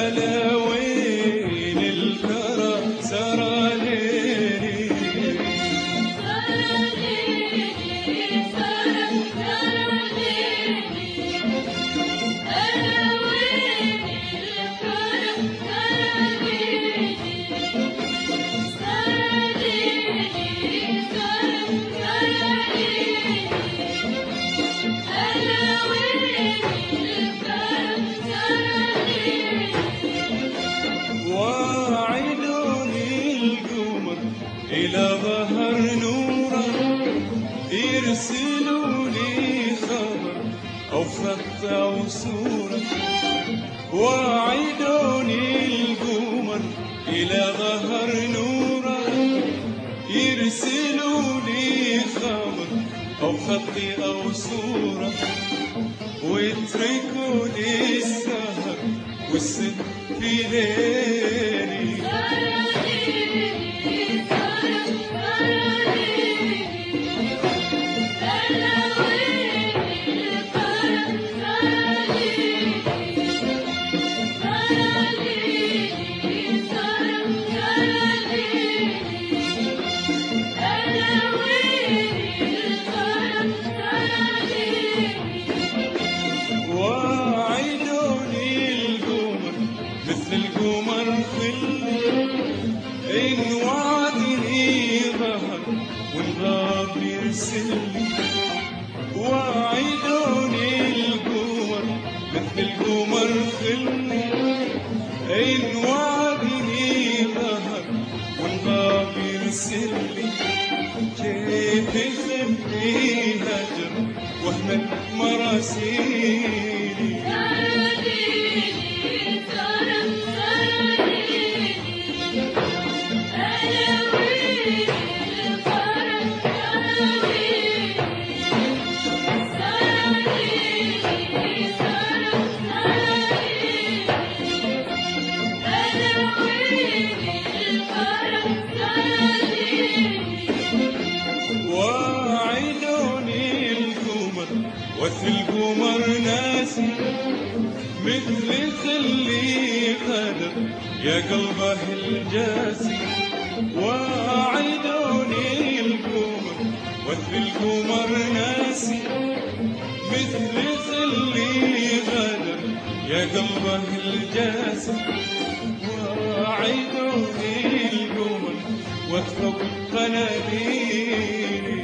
ألا وين الكرم سرى ليلي إلى ظهر نوره يرسلوا لي خبر أو خط أو صورة وعدوني القمر إلى ظهر نوره يرسلوا لي خبر أو خط أو صورة ويتركوا لي السهر والسد في ليلي وعدوني القمر مثل القمر خلني إن وعدني ظهر والغاب يرسلني كيف يخبي هجر وهم مراسيلي وفي القمر ناسي مثل خلي قدر يا قلبه الجاسي وعدوني القمر وفي القمر ناسي مثل خلي قدر يا قلبه الجاسي وعدوني القمر وفي قناديلي